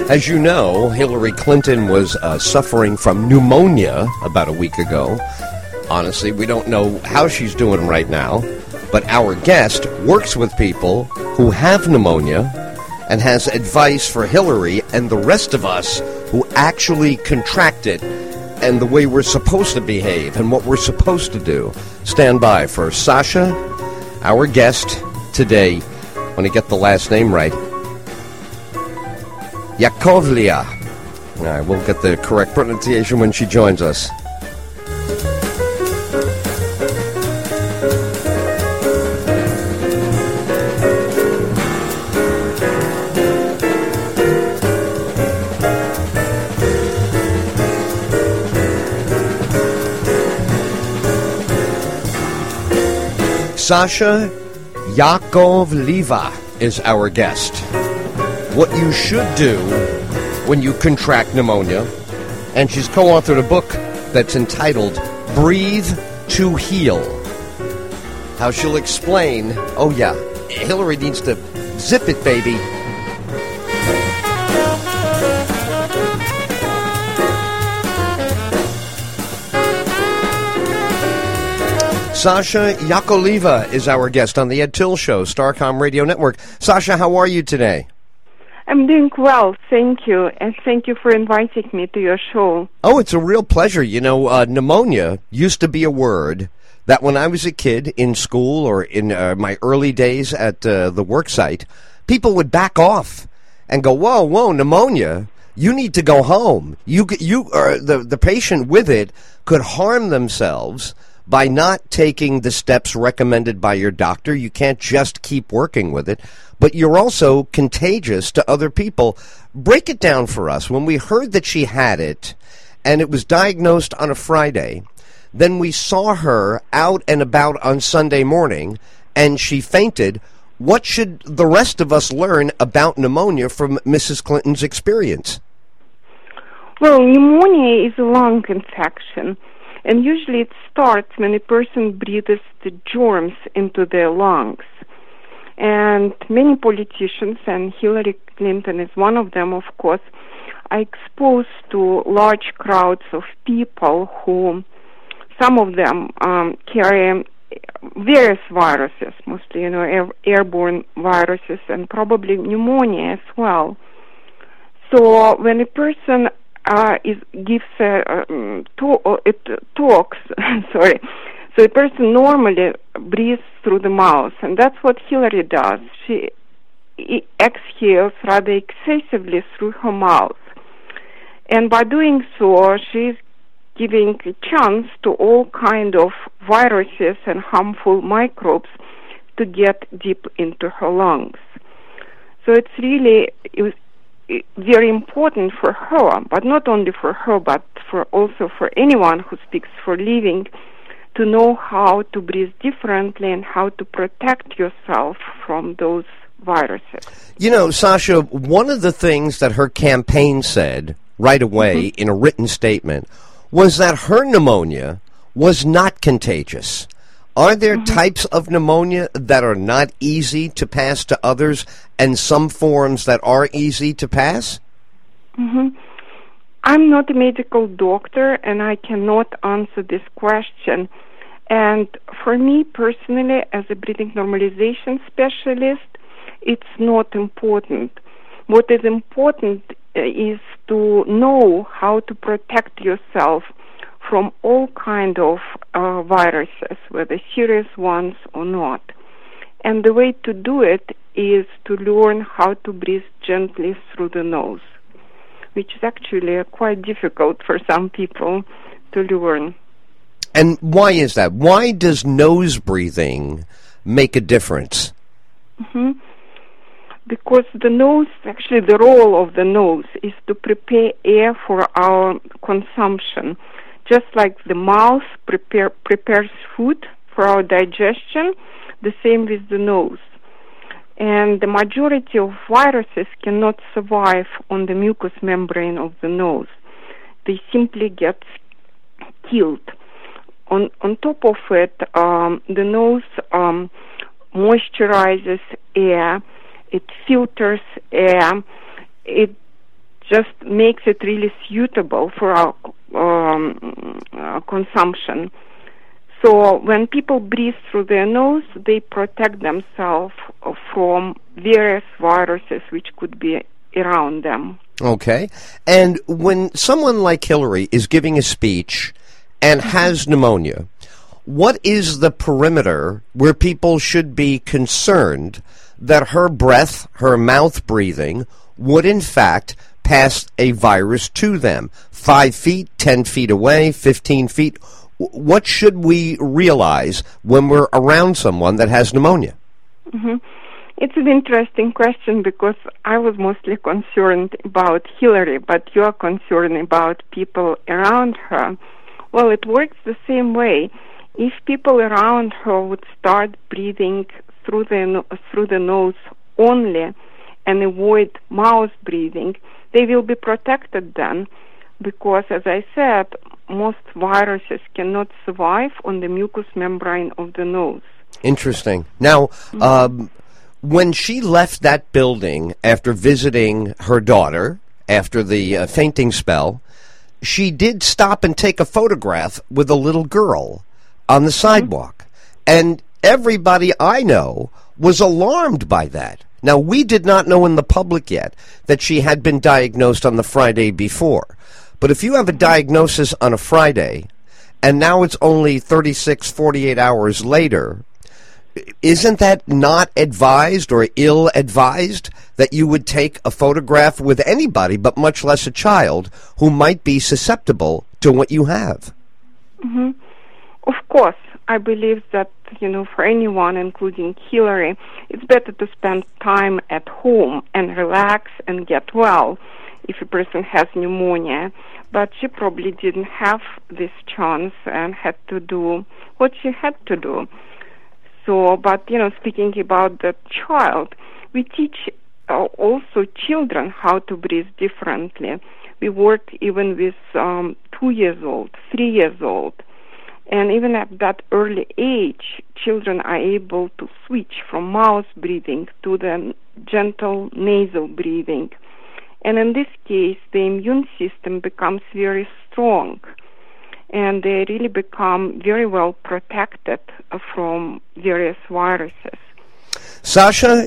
As you know, Hillary Clinton was suffering from pneumonia about a week ago. Honestly, we don't know how she's doing right now, but our guest works with people who have pneumonia and has advice for Hillary and the rest of us who actually contract it and the way we're supposed to behave and what we're supposed to do. Stand by for Sasha, our guest today. I want to get the last name right. Yakovlia. All right, we'll get the correct pronunciation when she joins us. Sasha Yakovleva is our guest. What you should do when you contract pneumonia, and she's co-authored a book that's entitled Breathe to Heal. How she'll explain, oh yeah, Hillary needs to zip it, baby. Sasha Yakovleva is our guest on the Ed Tyll Show, Starcom Radio Network. Sasha, how are you today? I'm doing well, thank you, and thank you for inviting me to your show. Oh, it's a real pleasure. You know, pneumonia used to be a word that when I was a kid in school or in my early days at the work site, people would back off and go, whoa, pneumonia, you need to go home. The patient with it could harm themselves by not taking the steps recommended by your doctor. You can't just keep working with it, but you're also contagious to other people. Break it down for us. When we heard that she had it, and it was diagnosed on a Friday, then we saw her out and about on Sunday morning, and she fainted. What should the rest of us learn about pneumonia from Mrs. Clinton's experience? Well, pneumonia is a lung infection. And usually it starts when a person breathes the germs into their lungs. And many politicians, and Hillary Clinton is one of them, of course, are exposed to large crowds of people who, some of them carry various viruses, mostly, airborne viruses, and probably pneumonia as well. So when a person talks. Sorry. So a person normally breathes through the mouth, and that's what Hillary does. She exhales rather excessively through her mouth, and by doing so, she's giving a chance to all kind of viruses and harmful microbes to get deep into her lungs. So it's really very important for her, but not only for her, but also for anyone who speaks for living, to know how to breathe differently and how to protect yourself from those viruses. You know, Sasha, one of the things that her campaign said right away in a written statement was that her pneumonia was not contagious. Are there types of pneumonia that are not easy to pass to others and some forms that are easy to pass? I'm not a medical doctor, and I cannot answer this question. And for me personally, as a breathing normalization specialist, it's not important. What is important is to know how to protect yourself from all kind of viruses, whether serious ones or not. And the way to do it is to learn how to breathe gently through the nose, which is actually quite difficult for some people to learn. And why is that? Why does nose breathing make a difference? Because the nose, actually the role of the nose is to prepare air for our consumption. Just like the mouth prepares food for our digestion, the same with the nose. And the majority of viruses cannot survive on the mucous membrane of the nose. They simply get killed. On top of it, the nose moisturizes air, it filters air, it just makes it really suitable for our consumption. So when people breathe through their nose, they protect themselves from various viruses which could be around them. Okay. And when someone like Hillary is giving a speech and has pneumonia, what is the perimeter where people should be concerned that her breath, her mouth breathing, would in fact pass a virus to them? 5 feet, 10 feet away, 15 feet? What should we realize when we're around someone that has pneumonia? Mm-hmm. It's an interesting question because I was mostly concerned about Hillary, but you're concerned about people around her. Well, it works the same way. If people around her would start breathing through the nose only and avoid mouth breathing, they will be protected then, because, as I said, most viruses cannot survive on the mucous membrane of the nose. Interesting. Now, when she left that building after visiting her daughter, after the fainting spell, she did stop and take a photograph with a little girl on the sidewalk. And everybody I know was alarmed by that. Now, we did not know in the public yet that she had been diagnosed on the Friday before. But if you have a diagnosis on a Friday, and now it's only 36, 48 hours later, isn't that not advised or ill-advised that you would take a photograph with anybody, but much less a child, who might be susceptible to what you have? Mm-hmm. Of course, I believe that, for anyone, including Hillary, it's better to spend time at home and relax and get well if a person has pneumonia. But she probably didn't have this chance and had to do what she had to do. So, but, speaking about the child, we teach also children how to breathe differently. We work even with 2 years old, 3 years old. And even at that early age, children are able to switch from mouth breathing to the gentle nasal breathing. And in this case, the immune system becomes very strong, and they really become very well protected from various viruses. Sasha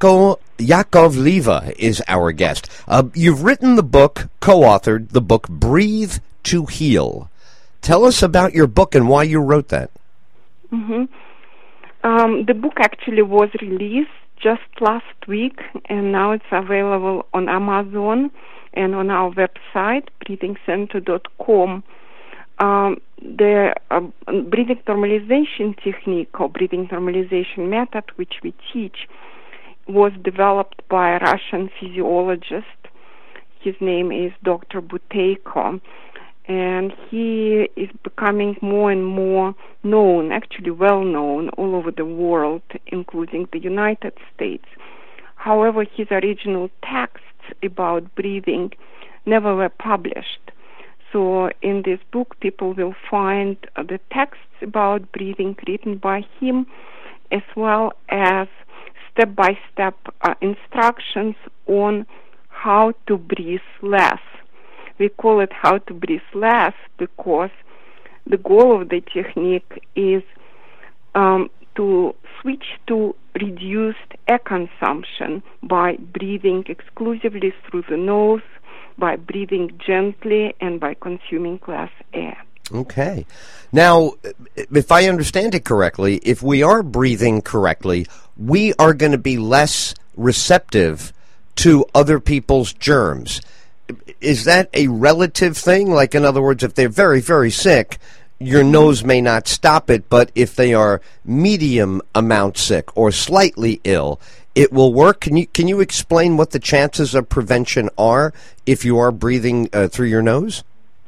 Yakovleva is our guest. You've written the book, co-authored the book, Breathe to Heal. Tell us about your book and why you wrote that. Mm-hmm. The book actually was released just last week, and now it's available on Amazon and on our website, breathingcenter.com. The breathing normalization technique or breathing normalization method, which we teach, was developed by a Russian physiologist. His name is Dr. Buteyko. And he is becoming more and more known, actually well known, all over the world, including the United States. However, his original texts about breathing never were published. So in this book, people will find the texts about breathing written by him, as well as step-by-step instructions on how to breathe less. We call it how to breathe less because the goal of the technique is to switch to reduced air consumption by breathing exclusively through the nose, by breathing gently, and by consuming less air. Okay. Now, if I understand it correctly, if we are breathing correctly, we are going to be less receptive to other people's germs. Is that a relative thing? Like, in other words, if they're very, very sick, your nose may not stop it, but if they are medium amount sick or slightly ill, it will work. Can you explain what the chances of prevention are if you are breathing through your nose?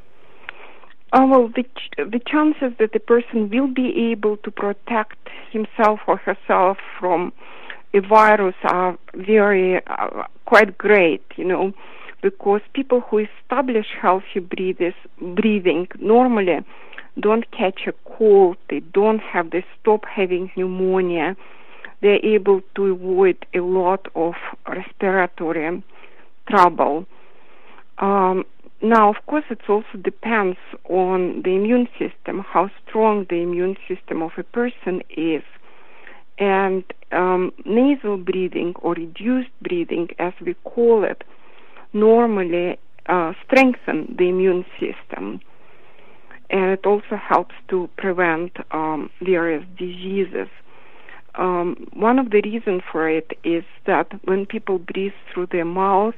Well, the chances that the person will be able to protect himself or herself from a virus are quite great, because people who establish healthy breathing normally don't catch a cold, they don't stop having pneumonia, they're able to avoid a lot of respiratory trouble. Now, of course, it also depends on the immune system, how strong the immune system of a person is. And nasal breathing or reduced breathing, as we call it, normally strengthen the immune system. And it also helps to prevent various diseases. One of the reasons for it is that when people breathe through their mouth,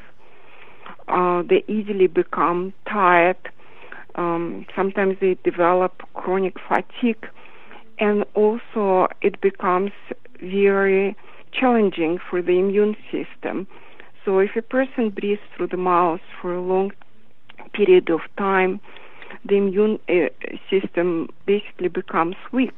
they easily become tired. Sometimes they develop chronic fatigue, and also it becomes very challenging for the immune system. So if a person breathes through the mouth for a long period of time, the immune system basically becomes weak.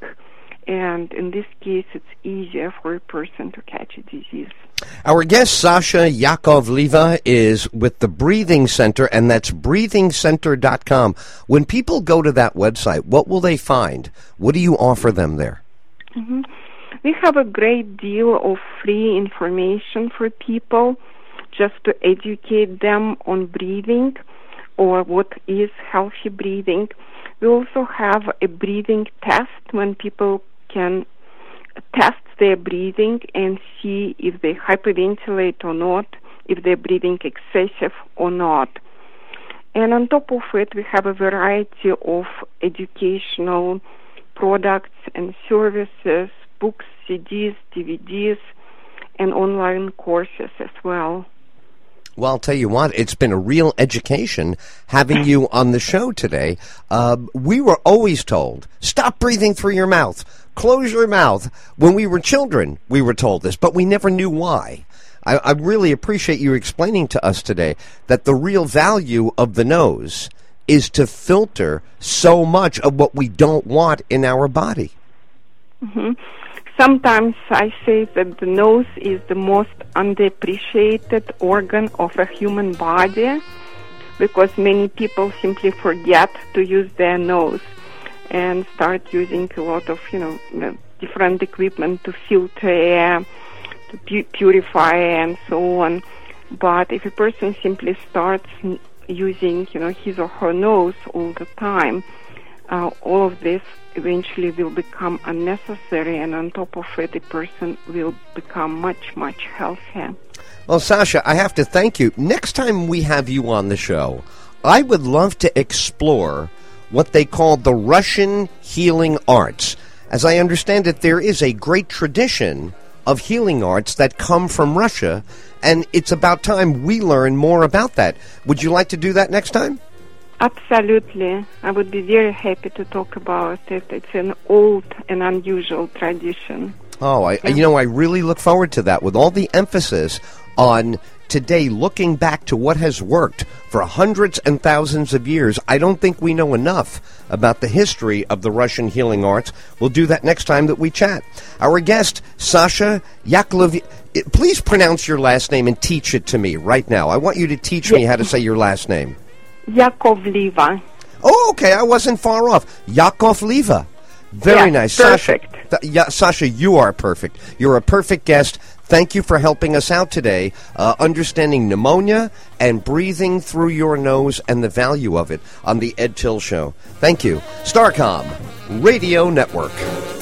And in this case, it's easier for a person to catch a disease. Our guest, Sasha Yakovleva, is with the Breathing Center, and that's breathingcenter.com. When people go to that website, what will they find? What do you offer them there? Mm-hmm. We have a great deal of free information for people just to educate them on breathing or what is healthy breathing. We also have a breathing test when people can test their breathing and see if they hyperventilate or not, if they're breathing excessive or not. And on top of it, we have a variety of educational products and services, books, CDs, DVDs, and online courses as well. Well, I'll tell you what, it's been a real education having you on the show today. We were always told, stop breathing through your mouth, close your mouth. When we were children, we were told this, but we never knew why. I really appreciate you explaining to us today that the real value of the nose is to filter so much of what we don't want in our body. Mm-hmm. Sometimes I say that the nose is the most underappreciated organ of a human body because many people simply forget to use their nose and start using a lot of, different equipment to filter air, to purify and so on. But if a person simply starts using, his or her nose all the time, all of this eventually will become unnecessary, and on top of it, a person will become much, much healthier. Well, Sasha, I have to thank you. Next time we have you on the show, I would love to explore what they call the Russian healing arts. As I understand it, there is a great tradition of healing arts that come from Russia, and it's about time we learn more about that. Would you like to do that next time? Absolutely. I would be very happy to talk about it. It's an old and unusual tradition. Oh, I really look forward to that, with all the emphasis on today looking back to what has worked for hundreds and thousands of years. I don't think we know enough about the history of the Russian healing arts. We'll do that next time that we chat. Our guest, Sasha Yakovleva. Please pronounce your last name and teach it to me right now. I want you to teach me how to say your last name. Yakovleva. Oh, okay. I wasn't far off. Yakovleva. Very nice. Perfect. Sasha, you are perfect. You're a perfect guest. Thank you for helping us out today, understanding pneumonia and breathing through your nose and the value of it on the Ed Tyll Show. Thank you. Starcom Radio Network.